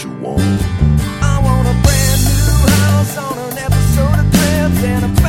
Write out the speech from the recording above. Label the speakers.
Speaker 1: what you want.
Speaker 2: I want a brand new house on an episode of Cribs and a